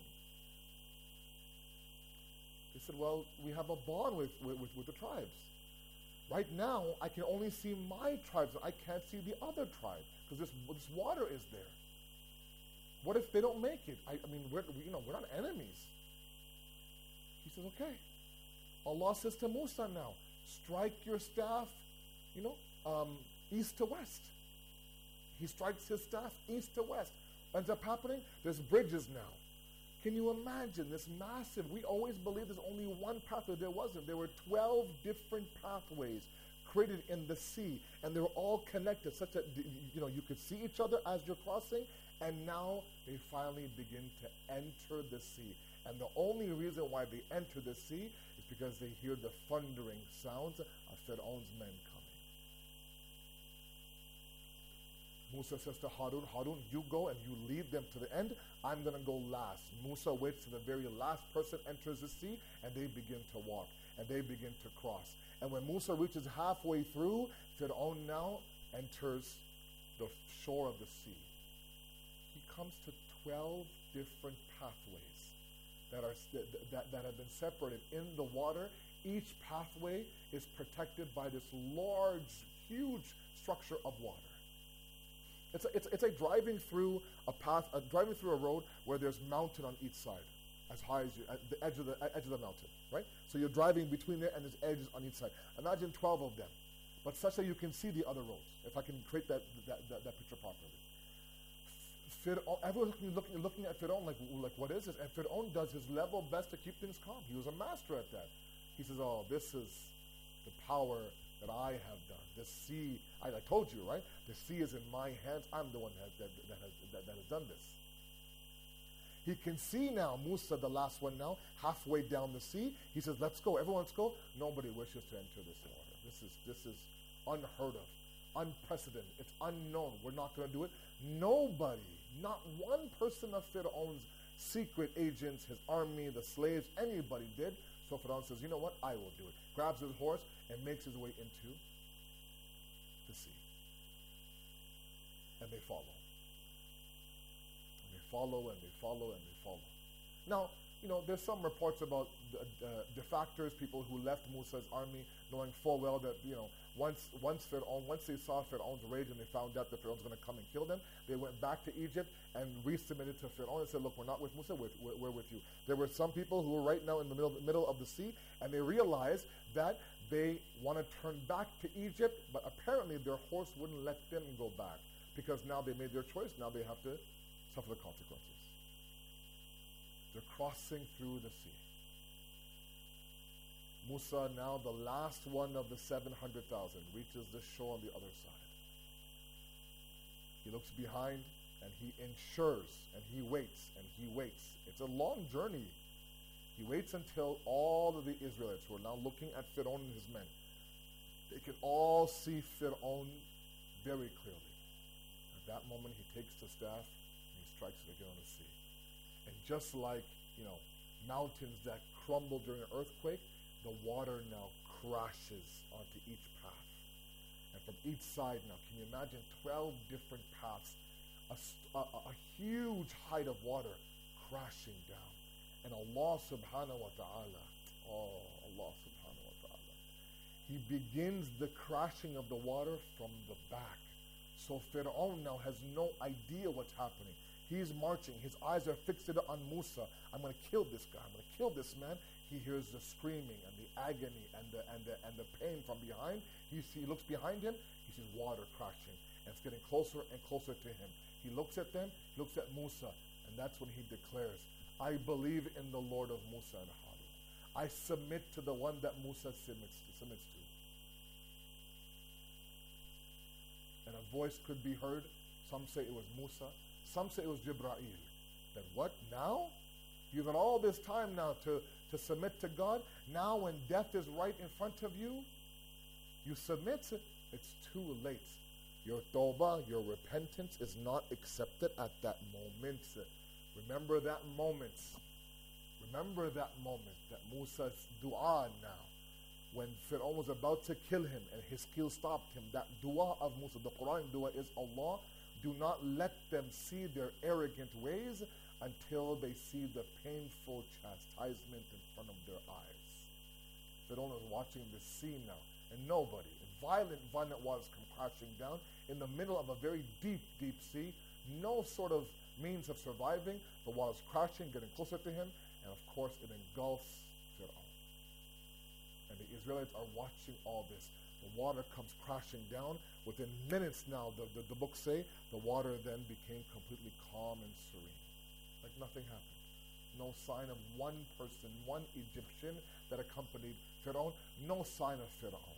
They said, well, we have a bond with the tribes. Right now, I can only see my tribes. I can't see the other tribe because this water is there. What if they don't make it? I mean, we're not enemies. He says, okay. Allah says to Musa now, strike your staff, east to west. He strikes his staff east to west. Ends up happening, there's bridges now. Can you imagine this massive, we always believed there's only one pathway. There wasn't. There were 12 different pathways created in the sea, and they were all connected such that, you could see each other as you're crossing, and now they finally begin to enter the sea. And the only reason why they enter the sea is because they hear the thundering sounds of Fir'aun's men coming. Musa says to Harun, you go and you lead them to the end. I'm going to go last. Musa waits till the very last person enters the sea, and they begin to walk, and they begin to cross. And when Musa reaches halfway through, Fir'aun now enters the shore of the sea. He comes to 12 different pathways that have been separated in the water. Each pathway is protected by this large, huge structure of water. It's like driving through a road where there's mountain on each side, as high as at the edge of the mountain, right? So you're driving between there and there's edges on each side. Imagine 12 of them, but such that you can see the other roads. If I can create that picture properly. Everyone's looking at Fir'aun like what is this? And Fir'aun does his level best to keep things calm. He was a master at that. He says, "Oh, this is the power that I have done. The sea, I told you, right? The sea is in my hands. I'm the one that has done this." He can see now, Musa, the last one now, halfway down the sea. He says, "Let's go. Everyone, let's go." Nobody wishes to enter this water. This is unheard of, unprecedented. It's unknown. We're not going to do it. Nobody, not one person of Fir'aun's secret agents, his army, the slaves, anybody did. So Fir'aun says, "You know what? I will do it." Grabs his horse and makes his way into the sea. And they follow. And they follow and they follow and they follow. Now, there's some reports about defectors, people who left Musa's army, knowing full well that, once they saw Fir'aun's rage and they found out that Fir'aun's going to come and kill them, they went back to Egypt and resubmitted to Fir'aun and said, "Look, we're not with Musa, we're with you." There were some people who were right now in the middle of the sea, and they realized that they want to turn back to Egypt, but apparently their horse wouldn't let them go back because now they made their choice. Now they have to suffer the consequences. They're crossing through the sea. Musa, now the last one of the 700,000, reaches the shore on the other side. He looks behind and he ensures and he waits and he waits. It's a long journey. He waits until all of the Israelites who are now looking at Fir'aun and his men, they can all see Fir'aun very clearly. At that moment, he takes the staff and he strikes it again on the sea. And just like, mountains that crumble during an earthquake, the water now crashes onto each path. And from each side now, can you imagine 12 different paths, a huge height of water crashing down. And Allah subhanahu wa ta'ala, Allah subhanahu wa ta'ala, He begins the crashing of the water from the back. So Fir'aun now has no idea what's happening. He's marching. His eyes are fixed on Musa. I'm going to kill this guy. I'm going to kill this man. He hears the screaming and the agony and the pain from behind. He looks behind him. He sees water crashing. And it's getting closer and closer to him. He looks at them, looks at Musa, and that's when he declares, I believe in the Lord of Musa and Harun. I submit to the one that Musa submits to. And a voice could be heard. Some say it was Musa. Some say it was Jibreel. Then what? Now? You've got all this time now to submit to God. Now when death is right in front of you, you submit. It's too late. Your tawbah, your repentance is not accepted at that moment. Remember that moment. Remember that moment, that Musa's dua now. When Fir'aun was about to kill him and his skill stopped him, that dua of Musa, the Quran dua is, Allah, do not let them see their arrogant ways until they see the painful chastisement in front of their eyes. Fir'aun is watching the sea now, and nobody, violent waters come crashing down in the middle of a very deep, deep sea. No sort of means of surviving. The water's crashing, getting closer to him, and of course it engulfs Fir'aun. And the Israelites are watching all this. The water comes crashing down. Within minutes now, the books say, the water then became completely calm and serene. Like nothing happened. No sign of one person, one Egyptian that accompanied Fir'aun. No sign of Fir'aun.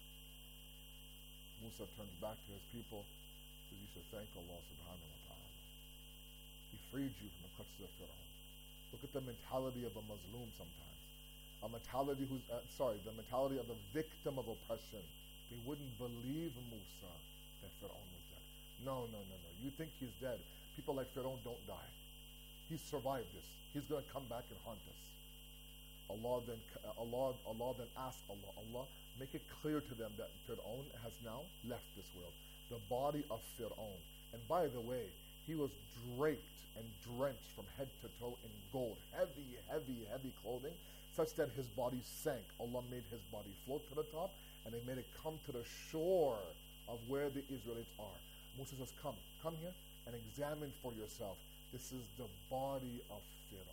Musa turns back to his people, says, you should thank Allah subhanahu wa ta'ala. He freed you from the clutches of Fir'aun. Look at the mentality of a Muslim sometimes. The mentality of the victim of oppression. They wouldn't believe Musa that Fir'aun was dead. No. You think he's dead. People like Fir'aun don't die. He's survived this. He's going to come back and haunt us. Allah then asks Allah, make it clear to them that Fir'aun has now left this world. The body of Fir'aun. And by the way, he was draped and drenched from head to toe in gold. Heavy clothing, such that his body sank. Allah made his body float to the top, and they made it come to the shore of where the Israelites are. Musa says, come here and examine for yourself. This is the body of Fir'aun.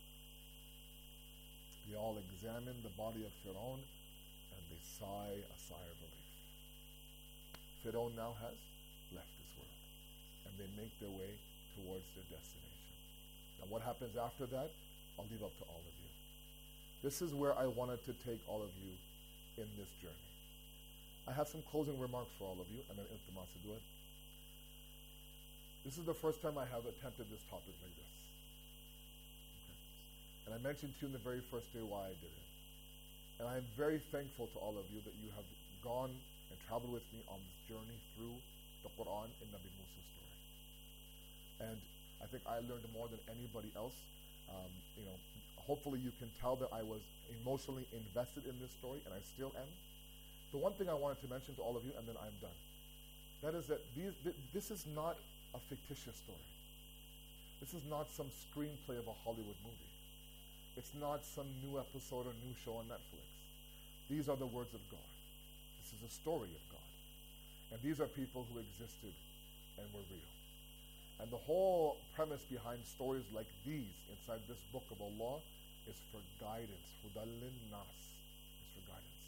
They all examine the body of Fir'aun, and they sigh a sigh of relief. Fir'aun now has left this world, and they make their way towards their destination. Now what happens after that, I'll leave up to all of you. This is where I wanted to take all of you in this journey. I have some closing remarks for all of you, and then Iltimas to do it. This is the first time I have attempted this topic like this. Okay. And I mentioned to you in the very first day why I did it. And I am very thankful to all of you that you have gone and traveled with me on this journey through the Quran in Nabi Musa's story. And I think I learned more than anybody else. Hopefully you can tell that I was emotionally invested in this story, and I still am. The one thing I wanted to mention to all of you, and then I'm done. That is that this is not a fictitious story. This is not some screenplay of a Hollywood movie. It's not some new episode or new show on Netflix. These are the words of God. This is a story of God. And these are people who existed and were real. And the whole premise behind stories like these inside this book of Allah is for guidance. Hudallin Nas is for guidance.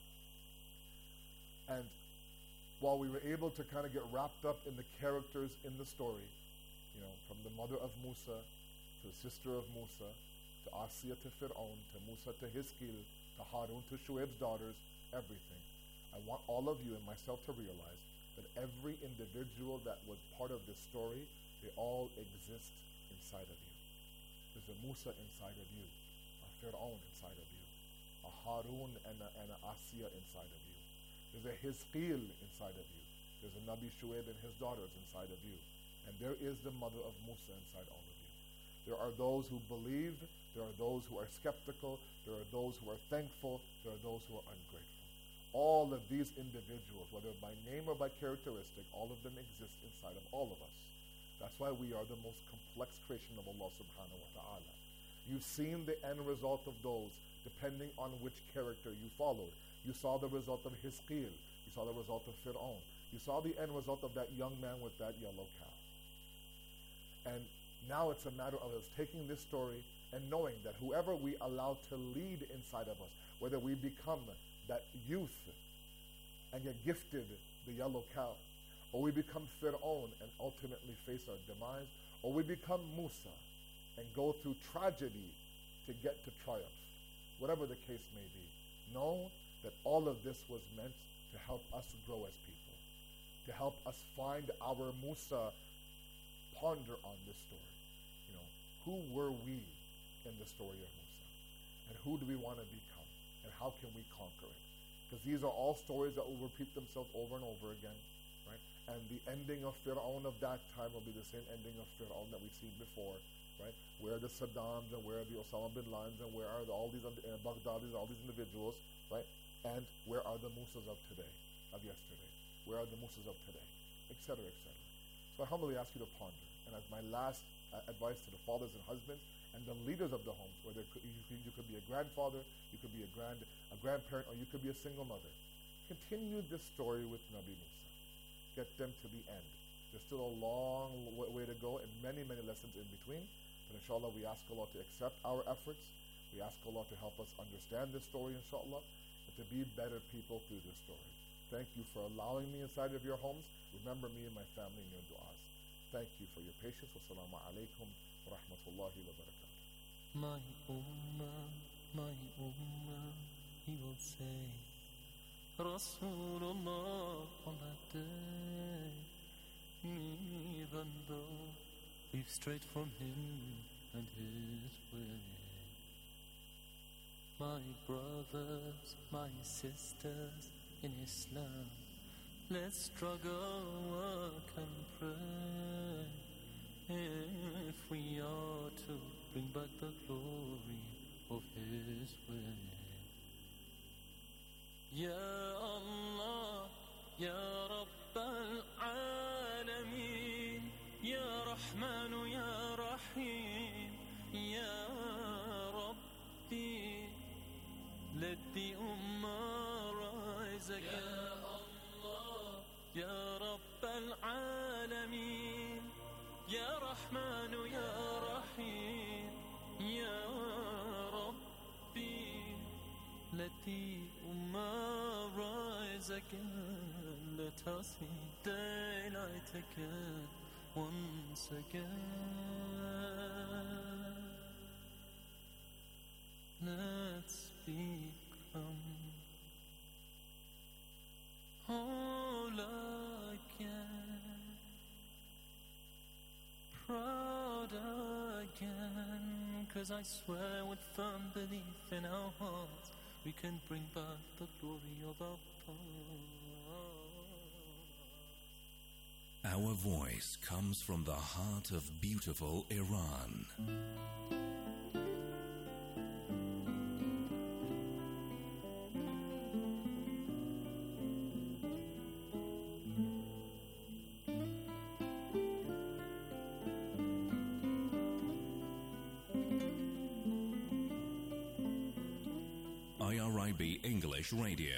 And while we were able to kind of get wrapped up in the characters in the story, from the mother of Musa to the sister of Musa, to Asiya to Fir'aun, to Musa to Hiskil, to Harun, to Shuaib's daughters, everything. I want all of you and myself to realize that every individual that was part of this story, they all exist inside of you. There's a Musa inside of you, a Fir'aun inside of you, a Harun and a Asiya inside of you. There's a Hizqil inside of you. There's a Nabi Shuaib and his daughters inside of you. And there is the mother of Musa inside all of you. There are those who believe, there are those who are skeptical, there are those who are thankful, there are those who are ungrateful. All of these individuals, whether by name or by characteristic, all of them exist inside of all of us. That's why we are the most complex creation of Allah subhanahu wa ta'ala. You've seen the end result of those depending on which character you followed. You saw the result of Hizqil. You saw the result of Fir'aun. You saw the end result of that young man with that yellow cow. And now it's a matter of us taking this story and knowing that whoever we allow to lead inside of us, whether we become that youth and get gifted the yellow cow, or we become Fir'aun and ultimately face our demise, or we become Musa and go through tragedy to get to triumph, whatever the case may be, know that all of this was meant to help us grow as people, to help us find our Musa, ponder on this story. You know, who were we in the story of Musa? And who do we want to become? And how can we conquer it? Because these are all stories that will repeat themselves over and over again, right? And the ending of Fir'aun of that time will be the same ending of Fir'aun that we've seen before, right? Where are the Saddams and where are the Osama bin Ladens and where are all these Baghdadis and all these individuals, right? And where are the Musas of today, of yesterday? Where are the Musas of today? Etc., etc. So I humbly ask you to ponder. And as my last advice to the fathers and husbands and the leaders of the homes, whether you could be a grandfather, you could be a grandparent, or you could be a single mother. Continue this story with Nabi Musa. Get them to the end. There's still a long way to go and many, many lessons in between. But inshallah, we ask Allah to accept our efforts. We ask Allah to help us understand this story, inshallah, and to be better people through this story. Thank you for allowing me inside of your homes. Remember me and my family in your du'as. Thank you for your patience. Wassalamu alaikum wa rahmatullahi wa barakatuh. My ummah, he will say, Rasulullah on that day, even though we've strayed from him and his way. My brothers, my sisters in Islam, let's struggle, work and pray if we are to bring back the glory of his way. Ya Allah, Ya Rabb al-Alameen, Ya Rahman, Ya Rahim, Ya Rabbi, let the Ummah rise again. يا رب العالمين يا رحمن يا رحيم يا ربي let the Ummah rise again, let us see daylight again, once again. Let's become whole again, proud again, 'cause I swear with firm belief in our hearts we can bring back the glory of our past. Our voice comes from the heart of beautiful Iran. IRIB English Radio.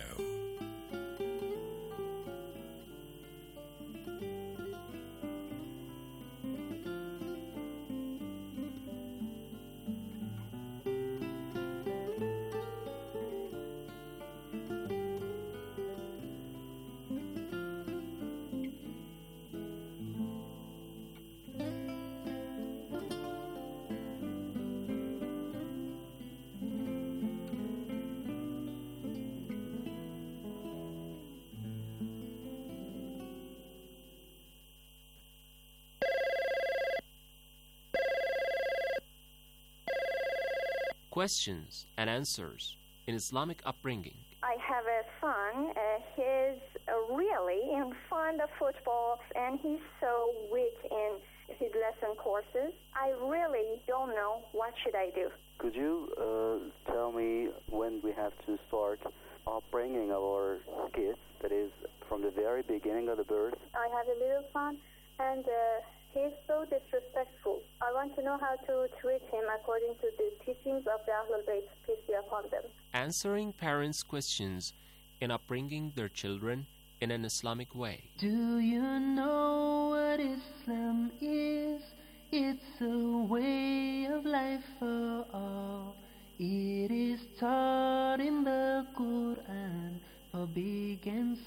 questions and answers in Islamic upbringing. I have a son. He's really fond of football, and he's so weak in his lesson courses. I really don't know what should I do. Could you tell me when we have to start upbringing our kids, that is, from the very beginning of the birth? I have a little son, and he's so disrespectful. I want to know how to treat him according to the teachings of the Ahlul Bayt, peace be upon them. Answering parents' questions in upbringing their children in an Islamic way. Do you know what Islam is? It's a way of life for all. It is taught in the Quran for big and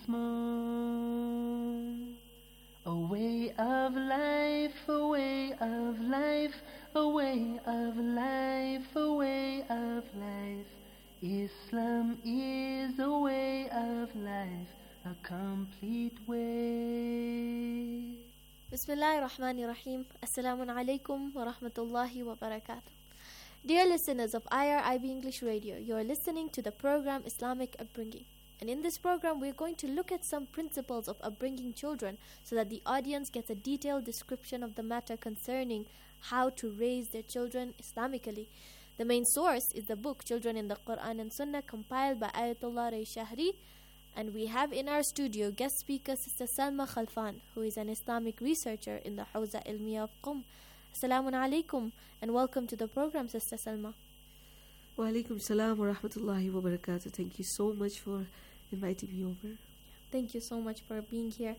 small. A way of life, a way of life, a way of life, a way of life. Islam is a way of life, a complete way. Bismillahir Rahmanir Rahim. Assalamu alaikum wa rahmatullahi wa barakatuh. Dear listeners of IRIB English Radio, you are listening to the program Islamic Upbringing. And in this program, we're going to look at some principles of upbringing children so that the audience gets a detailed description of the matter concerning how to raise their children Islamically. The main source is the book Children in the Quran and Sunnah, compiled by Ayatollah Ray Shahri. And we have in our studio guest speaker Sister Salma Khalfan, who is an Islamic researcher in the Hawza Ilmiya of Qum. Assalamu alaikum and welcome to the program, Sister Salma. Wa alaikum salam wa rahmatullahi wa barakatuh. Thank you so much for inviting me over. Thank you so much for being here.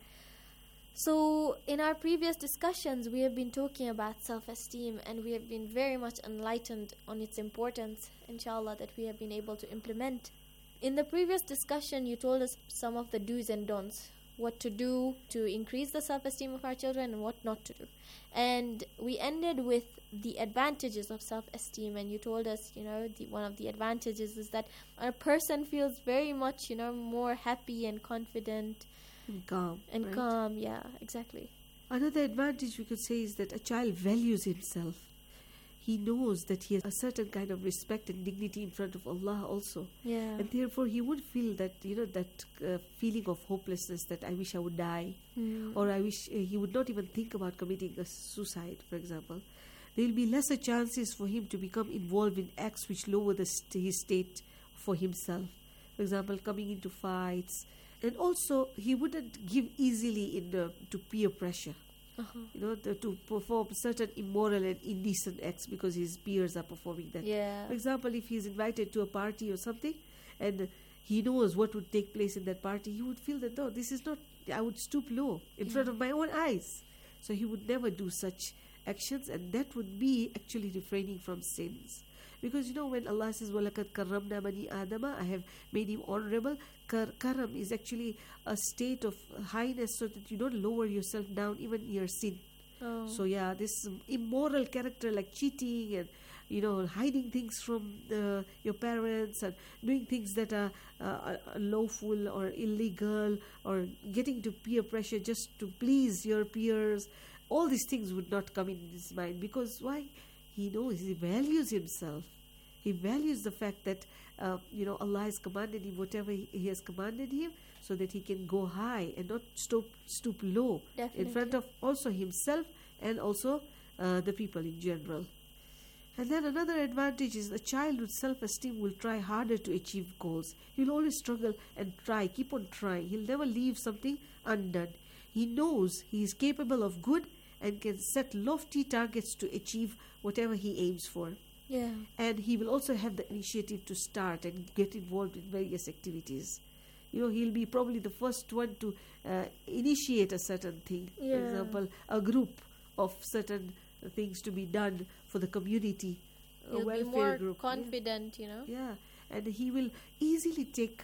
So, in our previous discussions, we have been talking about self-esteem, and we have been very much enlightened on its importance, inshallah, that we have been able to implement. In the previous discussion, you told us some of the do's and don'ts, what to do to increase the self-esteem of our children and what not to do. And we ended with the advantages of self-esteem, and you told us, one of the advantages is that a person feels very much, more happy and confident. And calm. And right? Calm, yeah, exactly. Another advantage we could say is that a child values himself. He knows that he has a certain kind of respect and dignity in front of Allah also. Yeah. And therefore he would feel that, feeling of hopelessness that I wish I would die. Or I wish he would not even think about committing a suicide, for example. There will be lesser chances for him to become involved in acts which lower his state for himself. For example, coming into fights. And also, he wouldn't give easily to peer pressure. To perform certain immoral and indecent acts because his peers are performing that. Yeah. For example, if he is invited to a party or something, and he knows what would take place in that party, he would feel that, no, this is not, I would stoop low in front of my own eyes. So he would never do such actions, and that would be actually refraining from sins. Because when Allah says, وَلَقَدْ كَرَّمْنَا بَنِي آدَمَ, I have made him honorable. Karam is actually a state of highness so that you don't lower yourself down even in your sin. Oh. So this immoral character like cheating and hiding things from your parents and doing things that are unlawful or illegal or getting to peer pressure just to please your peers, all these things would not come in his mind. Because why? He knows, he values himself. He values the fact that Allah has commanded him whatever he has commanded him, so that he can go high and not stoop low. Definitely. In front of also himself and also the people in general. And then another advantage is a child with self-esteem will try harder to achieve goals. He'll always struggle and keep on trying. He'll never leave something undone. He knows he is capable of good and can set lofty targets to achieve whatever he aims for. Yeah. And he will also have the initiative to start and get involved in various activities. He'll be probably the first one to initiate a certain thing. Yeah. For example, a group of certain things to be done for the community. He'll welfare be more group. confident, Yeah. And he will easily take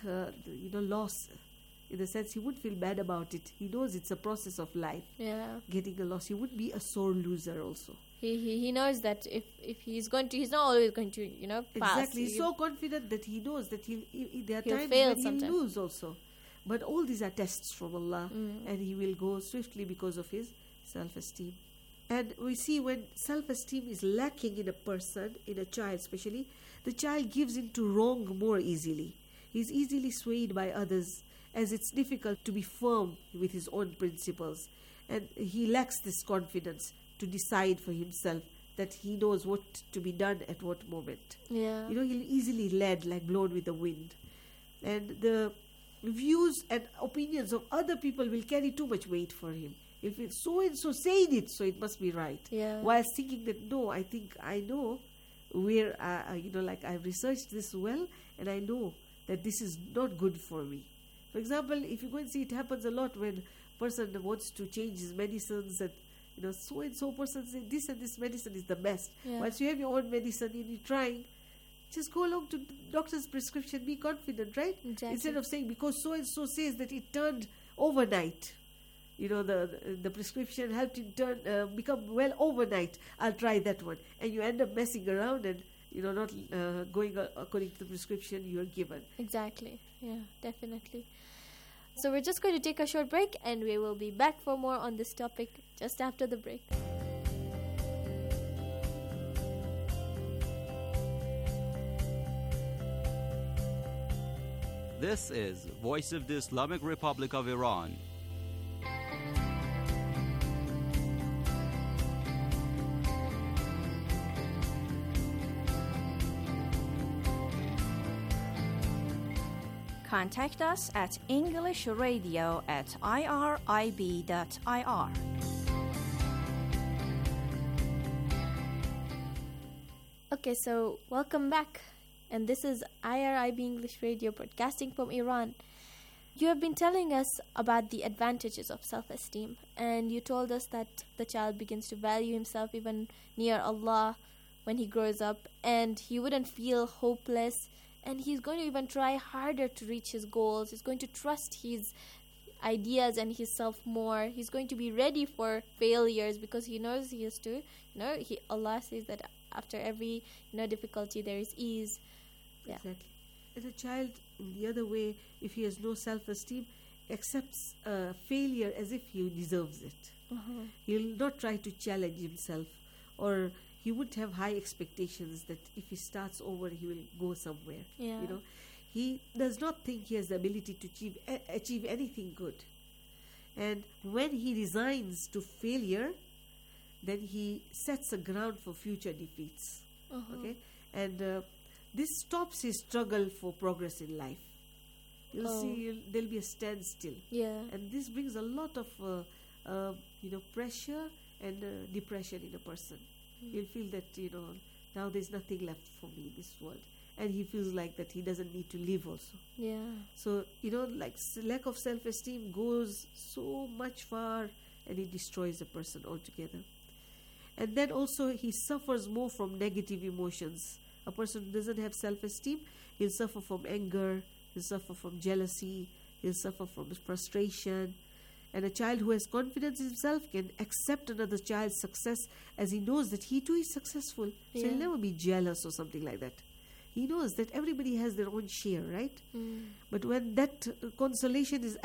loss. In the sense, he wouldn't feel bad about it. He knows it's a process of life. Yeah. Getting a loss. He wouldn't be a sore loser also. He knows that if he's going to, he's not always going to, pass. Exactly. He's so confident that he knows that there are he'll times fail when sometime. he'll lose also. But all these are tests from Allah. And he will go swiftly because of his self-esteem. And we see when self-esteem is lacking in a person, in a child especially, the child gives into wrong more easily. He's easily swayed by others, as it's difficult to be firm with his own principles. And he lacks this confidence to decide for himself that he knows what to be done at what moment. Yeah. He'll easily led, like blown with the wind. And the views and opinions of other people will carry too much weight for him. If it's so-and-so saying it, so it must be right. Yeah. While thinking that, no, I think I know where, like I've researched this well, and I know that this is not good for me. For example, if you go and see, it happens a lot when a person wants to change his medicines, and so-and-so person says this and this medicine is the best. Yeah. Once you have your own medicine and you're trying, just go along to the doctor's prescription, be confident, right? Exactly. Instead of saying, because so-and-so says that it turned overnight. The prescription helped it become well overnight. I'll try that one. And you end up messing around and, not going according to the prescription you're given. Exactly. Yeah, definitely. So we're just going to take a short break, and we will be back for more on this topic just after the break. This is Voice of the Islamic Republic of Iran. Contact us at englishradio@irib.ir. Okay, so welcome back. And this is IRIB English Radio, broadcasting from Iran. You have been telling us about the advantages of self-esteem, and you told us that the child begins to value himself even near Allah when he grows up, and he wouldn't feel hopeless, and he's going to even try harder to reach his goals. He's going to trust his ideas and himself more. He's going to be ready for failures because he knows he has to. Allah says that after every difficulty there is ease. Yeah. Exactly. And a child, in the other way, if he has no self-esteem, accepts failure as if he deserves it. He'll not try to challenge himself, or he wouldn't have high expectations that if he starts over, he will go somewhere. Yeah. He does not think he has the ability to achieve anything good. And when he resigns to failure, then he sets a ground for future defeats. Okay? And this stops his struggle for progress in life. You'll see there'll be a standstill. Yeah. And this brings a lot of pressure and depression in a person. He'll feel that, now there's nothing left for me in this world. And he feels like that he doesn't need to live also. Yeah. So, lack of self-esteem goes so much far, and it destroys a person altogether. And then also he suffers more from negative emotions. A person who doesn't have self-esteem, he'll suffer from anger, he'll suffer from jealousy, he'll suffer from frustration. And a child who has confidence in himself can accept another child's success as he knows that he too is successful. So he'll never be jealous or something like that. He knows that everybody has their own share, right? But when that consolation is